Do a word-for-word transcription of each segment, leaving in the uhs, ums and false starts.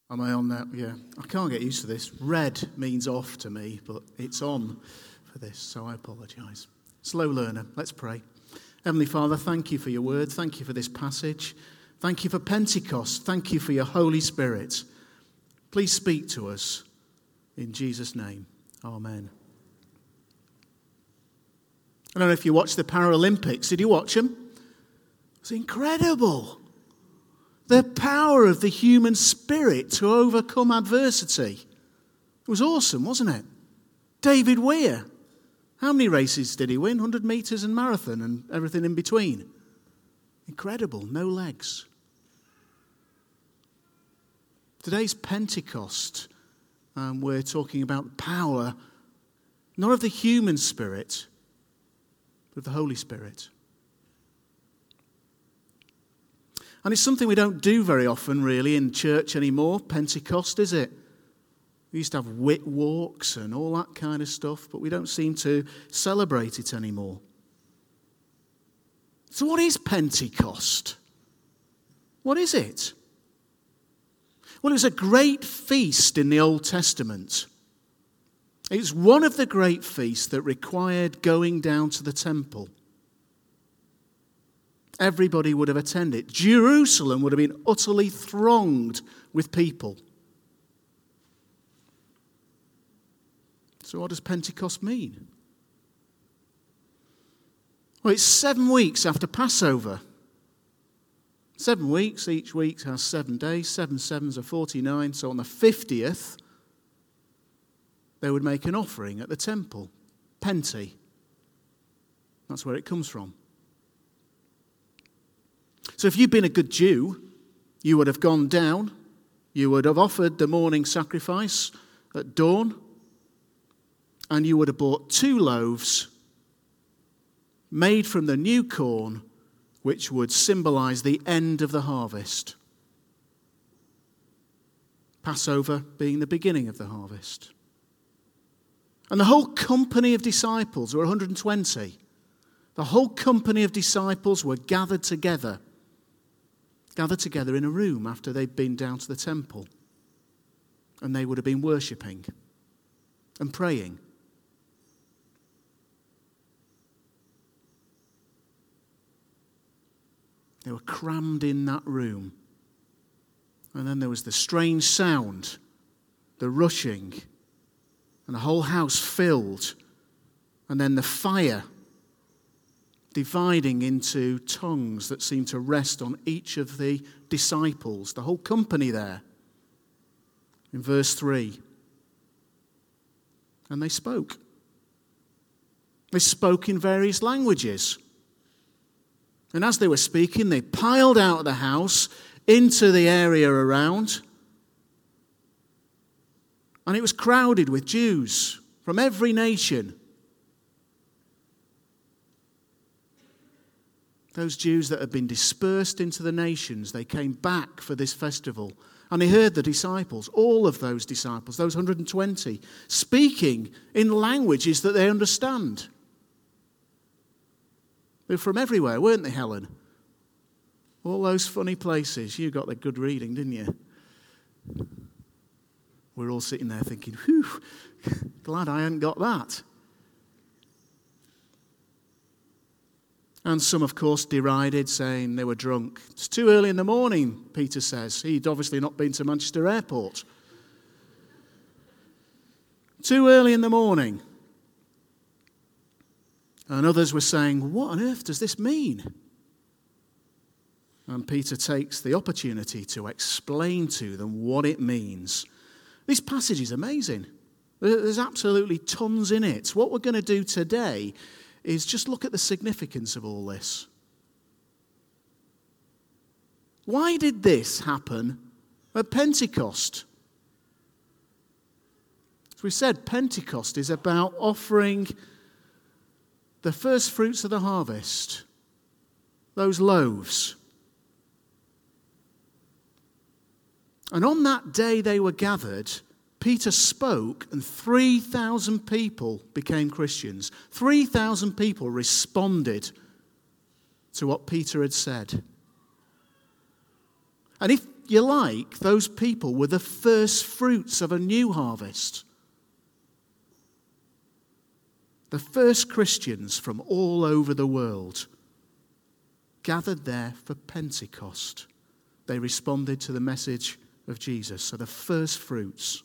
Am I on that? Yeah. I can't get used to this. Red means off to me, but it's on for this, so I apologise. Slow learner. Let's pray. Heavenly Father, thank you for your word. Thank you for this passage. Thank you for Pentecost. Thank you for your Holy Spirit. Please speak to us in Jesus' name. Amen. I don't know if you watched the Paralympics. Did you watch them? It's incredible. The power of the human spirit to overcome adversity. It was awesome, wasn't it? David Weir. How many races did he win? one hundred metres and marathon and everything in between. Incredible. No legs. Today's Pentecost. Um, we're talking about the power, not of the human spirit, but of the Holy Spirit. And it's something we don't do very often, really, in church anymore, Pentecost, is it? We used to have wit walks and all that kind of stuff, but we don't seem to celebrate it anymore. So what is Pentecost? What is it? Well, it was a great feast in the Old Testament. It was one of the great feasts that required going down to the temple. Everybody would have attended. Jerusalem would have been utterly thronged with people. So what does Pentecost mean? Well, it's seven weeks after Passover. Seven weeks, each week has seven days. Seven sevens are forty-nine. So on the fiftieth, they would make an offering at the temple. Penti. That's where it comes from. So if you'd been a good Jew, you would have gone down, you would have offered the morning sacrifice at dawn, and you would have bought two loaves made from the new corn, which would symbolize the end of the harvest. Passover being the beginning of the harvest. And the whole company of disciples were one hundred twenty. The whole company of disciples were gathered together. Gathered together in a room after they'd been down to the temple. And they would have been worshipping and praying. They were crammed in that room. And then there was the strange sound, the rushing, and the whole house filled. And then the fire dividing into tongues that seemed to rest on each of the disciples, the whole company there. In verse three. And they spoke. They spoke in various languages. And as they were speaking, they piled out of the house into the area around. And it was crowded with Jews from every nation. Those Jews that had been dispersed into the nations, they came back for this festival. And they heard the disciples, all of those disciples, those one hundred twenty, speaking in languages that they understand. They were from everywhere, weren't they, Helen? All those funny places. You got the good reading, didn't you? We're all sitting there thinking, whew, glad I hadn't got that. And some, of course, derided, saying they were drunk. It's too early in the morning, Peter says. He'd obviously not been to Manchester Airport. Too early in the morning. And others were saying, what on earth does this mean? And Peter takes the opportunity to explain to them what it means. This passage is amazing. There's absolutely tons in it. What we're going to do today is just look at the significance of all this. Why did this happen at Pentecost? As we said, Pentecost is about offering the first fruits of the harvest, those loaves. And on that day they were gathered, Peter spoke and three thousand people became Christians. three thousand people responded to what Peter had said. And if you like, those people were the first fruits of a new harvest. The first Christians from all over the world gathered there for Pentecost. They responded to the message of Jesus. So the first fruits.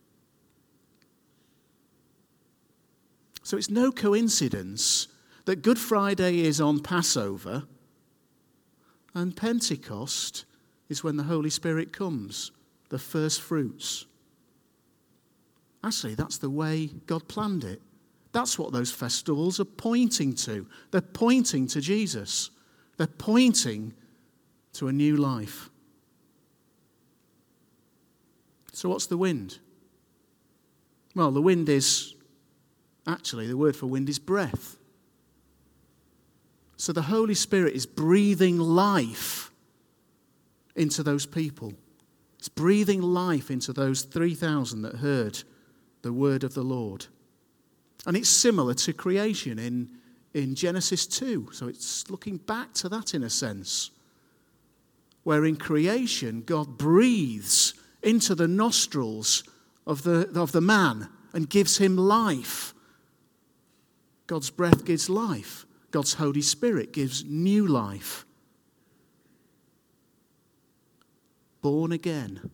So it's no coincidence that Good Friday is on Passover and Pentecost is when the Holy Spirit comes, the first fruits. Actually, that's the way God planned it. That's what those festivals are pointing to. They're pointing to Jesus. They're pointing to a new life. So what's the wind? Well, the wind is, actually, the word for wind is breath. So the Holy Spirit is breathing life into those people. It's breathing life into those three thousand that heard the word of the Lord. And it's similar to creation in, in Genesis two. So it's looking back to that in a sense. Where in creation, God breathes into the nostrils of the, of the man and gives him life. God's breath gives life. God's Holy Spirit gives new life. Born again.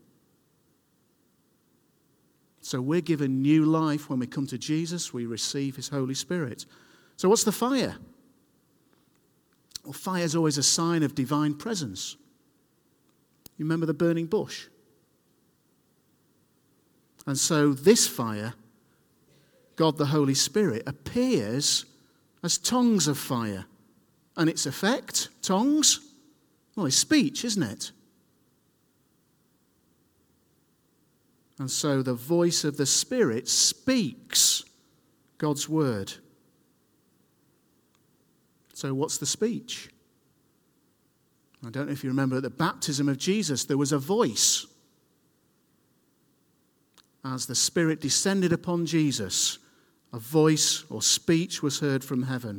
So we're given new life when we come to Jesus. We receive his Holy Spirit. So what's the fire? Well, fire is always a sign of divine presence. You remember the burning bush? And so this fire, God the Holy Spirit, appears as tongues of fire. And its effect, tongues, well, it's speech, isn't it? And so the voice of the Spirit speaks God's word. So what's the speech? I don't know if you remember at the baptism of Jesus, there was a voice. As the Spirit descended upon Jesus, a voice or speech was heard from heaven.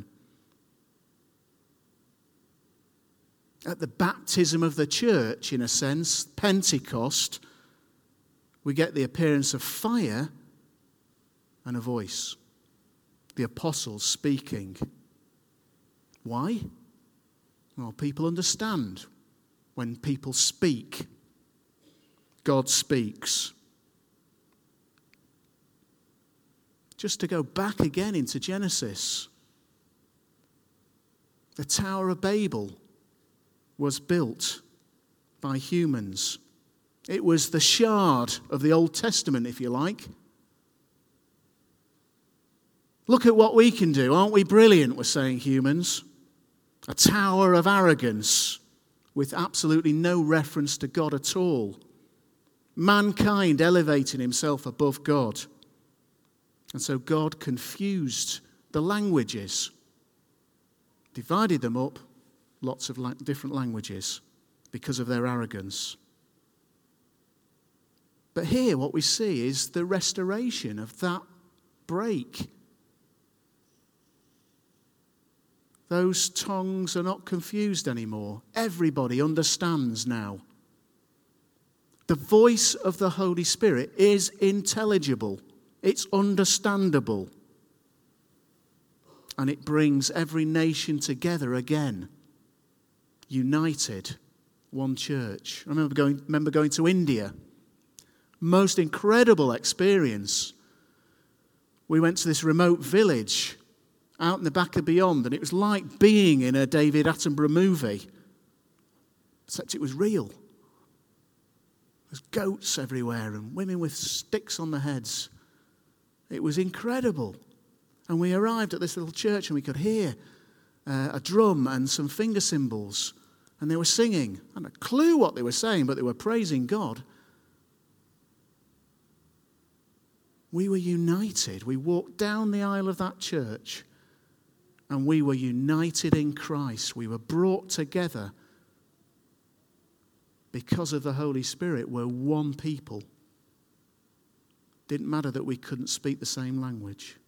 At the baptism of the church, in a sense, Pentecost, we get the appearance of fire and a voice. The apostles speaking. Why? Well, people understand when people speak. God speaks. Just to go back again into Genesis. The Tower of Babel was built by humans. It was the shard of the Old Testament, if you like. Look at what we can do. Aren't we brilliant, we're saying, humans? A tower of arrogance with absolutely no reference to God at all. Mankind elevating himself above God. And so God confused the languages, divided them up, lots of la- different languages, because of their arrogance. But here what we see is the restoration of that break. Those tongues are not confused anymore. Everybody understands now. The voice of the Holy Spirit is intelligible. It's understandable. And it brings every nation together again. United. One church. I remember going, remember going to India. Most incredible experience. We went to this remote village out in the back of Beyond, and it was like being in a David Attenborough movie. Except it was real. There's goats everywhere and women with sticks on their heads. It was incredible. And we arrived at this little church and we could hear uh, a drum and some finger cymbals. And they were singing. I had a clue what they were saying, but they were praising God. We were united. We walked down the aisle of that church and we were united in Christ. We were brought together because of the Holy Spirit. We're one people. Didn't matter that we couldn't speak the same language.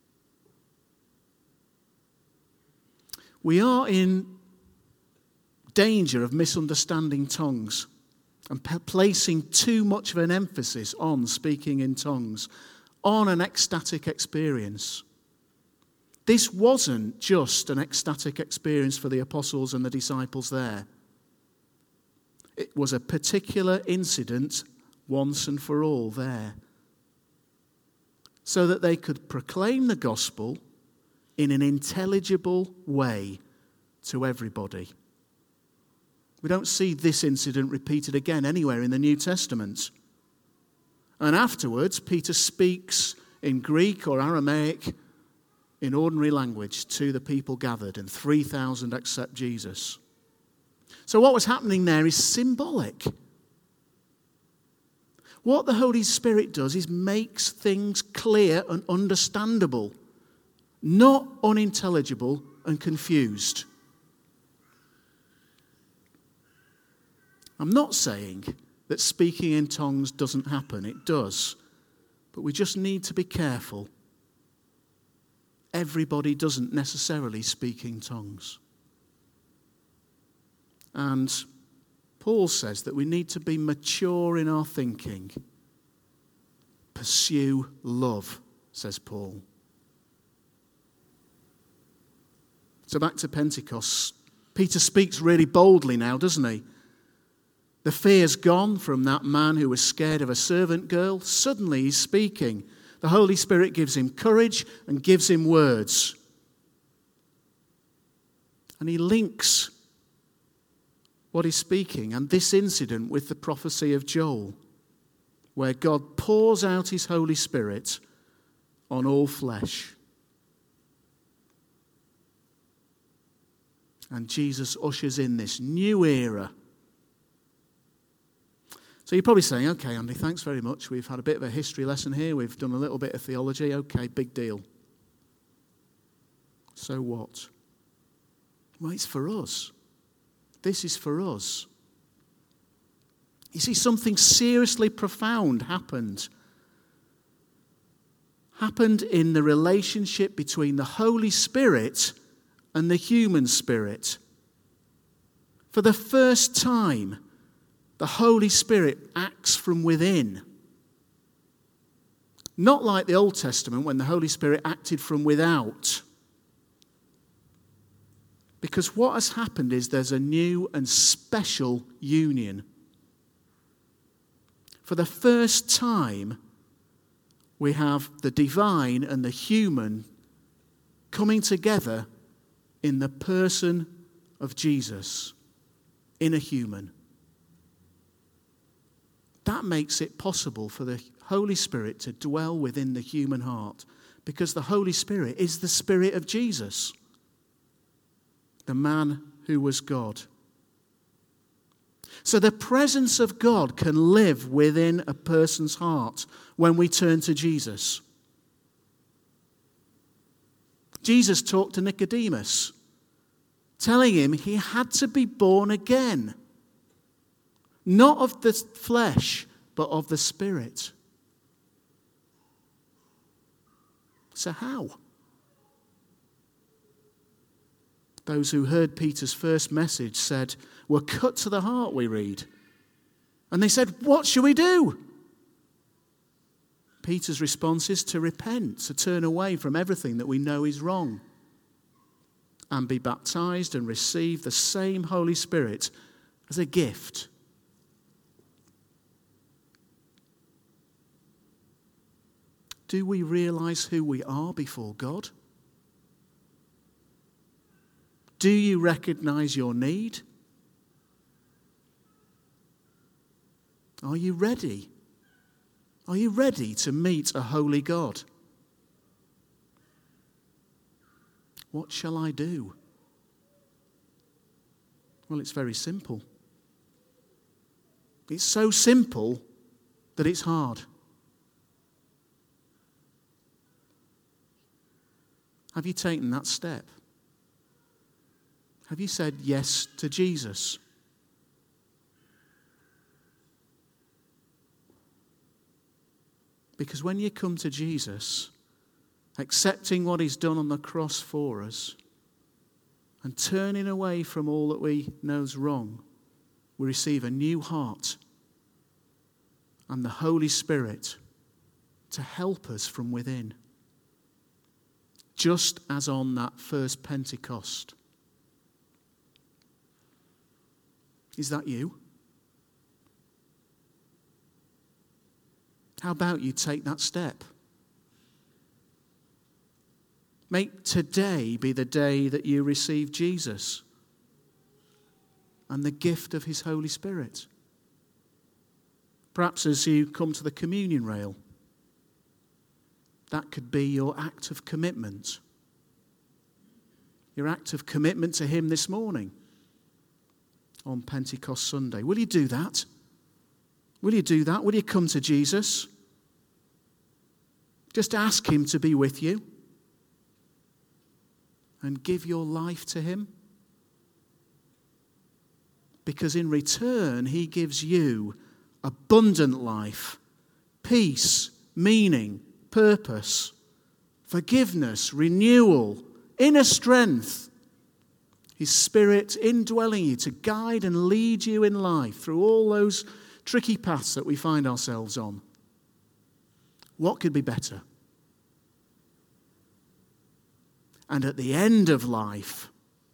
We are in danger of misunderstanding tongues and p- placing too much of an emphasis on speaking in tongues, on an ecstatic experience. This wasn't just an ecstatic experience for the apostles and the disciples there. It was a particular incident once and for all there, so that they could proclaim the gospel in an intelligible way to everybody. We don't see this incident repeated again anywhere in the New Testament. And afterwards, Peter speaks in Greek or Aramaic, in ordinary language, to the people gathered, and three thousand accept Jesus. So what was happening there is symbolic. What the Holy Spirit does is makes things clear and understandable, not unintelligible and confused. I'm not saying that speaking in tongues doesn't happen. It does. But we just need to be careful. Everybody doesn't necessarily speak in tongues. And Paul says that we need to be mature in our thinking. Pursue love, says Paul. So back to Pentecost. Peter speaks really boldly now, doesn't he? The fear's gone from that man who was scared of a servant girl. Suddenly he's speaking. The Holy Spirit gives him courage and gives him words. And he links what he's speaking and this incident with the prophecy of Joel, where God pours out his Holy Spirit on all flesh. And Jesus ushers in this new era. So you're probably saying, okay, Andy, thanks very much. We've had a bit of a history lesson here. We've done a little bit of theology. Okay, big deal. So what? Well, it's for us. This is for us. You see, something seriously profound happened. Happened in the relationship between the Holy Spirit and the human spirit. For the first time, the Holy Spirit acts from within. Not like the Old Testament when the Holy Spirit acted from without. Because what has happened is there's a new and special union. For the first time, we have the divine and the human coming together in the person of Jesus, in a human. That makes it possible for the Holy Spirit to dwell within the human heart, because the Holy Spirit is the Spirit of Jesus, the man who was God. So the presence of God can live within a person's heart when we turn to Jesus. Jesus talked to Nicodemus, telling him he had to be born again. Not of the flesh, but of the Spirit. So how? Those who heard Peter's first message said, were cut to the heart, we read. And they said, what shall we do? Peter's response is to repent, to turn away from everything that we know is wrong, and be baptized and receive the same Holy Spirit as a gift. Do we realize who we are before God? Do you recognize your need? Are you ready? Are you ready to meet a holy God? What shall I do? Well, it's very simple. It's so simple that it's hard. Have you taken that step? Have you said yes to Jesus? Because when you come to Jesus, accepting what he's done on the cross for us, and turning away from all that we know is wrong, we receive a new heart and the Holy Spirit to help us from within. Just as on that first Pentecost. Is that you? How about you take that step? Make today be the day that you receive Jesus and the gift of his Holy Spirit. Perhaps as you come to the communion rail, that could be your act of commitment. Your act of commitment to him this morning on Pentecost Sunday. Will you do that? Will you do that? Will you come to Jesus? Just ask him to be with you and give your life to him. Because in return, he gives you abundant life, peace, meaning, purpose, forgiveness, renewal, inner strength. His Spirit indwelling you to guide and lead you in life through all those tricky paths that we find ourselves on. What could be better? And at the end of life,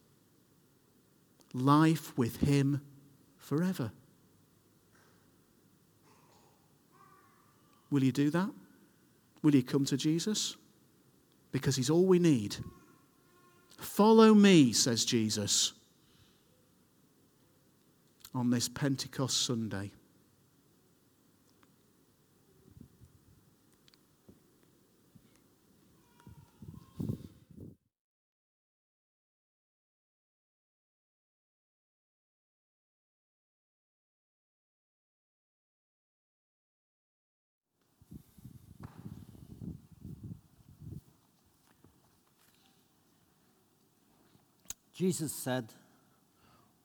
life with him forever. Will you do that? Will you come to Jesus? Because he's all we need. Follow me, says Jesus, on this Pentecost Sunday. Jesus said,